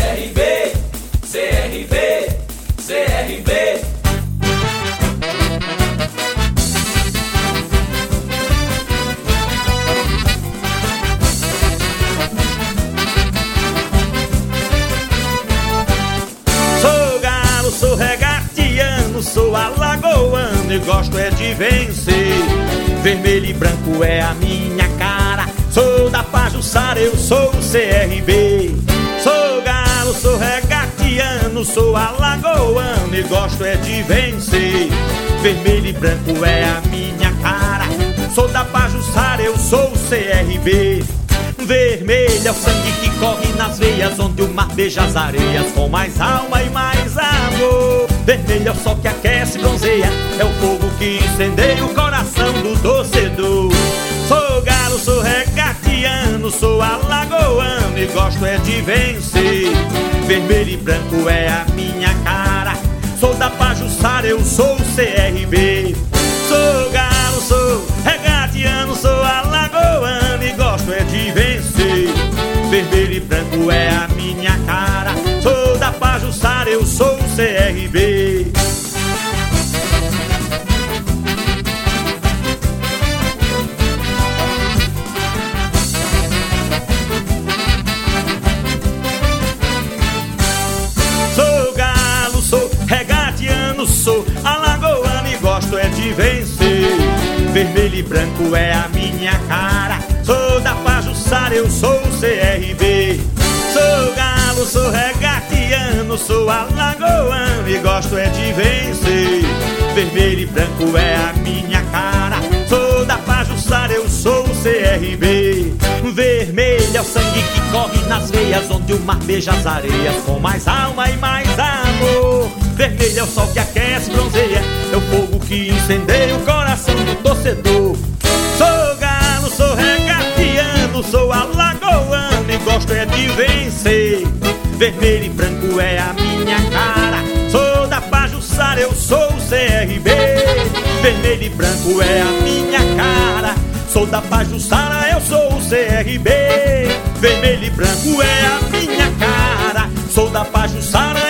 CRB, CRB, CRB. Sou galo, sou regatiano, sou alagoano e gosto é de vencer. Vermelho e branco é a minha cara. Sou da Pajuçara, eu sou o CRB. Sou galo, sou regatiano, sou alagoano e gosto é de vencer. Vermelho e branco é a minha cara. Sou da Pajuçara, eu sou o CRB. Vermelho é o sangue que corre nas veias, onde o mar beija as areias com mais alma e mais amor. Vermelho é o sol que aquece e bronzeia, é o fogo que incendeia o coração do torcedor. Sou galo, sou regatiano, sou alagoano e gosto é de vencer. Vermelho e branco é a minha cara. Sou da Pajuçara, eu sou o CRB. Sou galo, sou regatiano, sou alagoano e gosto é de vencer. Vermelho e branco é a minha cara. Sou da Pajuçara, eu sou o CRB. Sou galo, sou regatiano, sou alagoano e gosto é de vencer. Vermelho e branco é a minha cara. Sou da Pajuçara, eu sou o CRB. Sou galo, sou regatiano, sou alagoano e gosto é de vencer. Vermelho e branco é a minha cara. Sou da Pajuçara, eu sou o CRB. Vermelho é o sangue que corre nas veias, onde o mar beija as areias com mais alma e mais amor. Vermelho é o sol que aquece e bronzeia, é o fogo que incendeia o coração do torcedor. Sou galo, sou regatiano, sou alagoano e gosto é de vencer. Vermelho e branco é a minha cara. Sou da Pajuçara, eu sou o CRB. Vermelho e branco é a minha cara. Sou da Pajuçara, eu sou o CRB. Vermelho e branco é a minha cara. Sou da Pajuçara,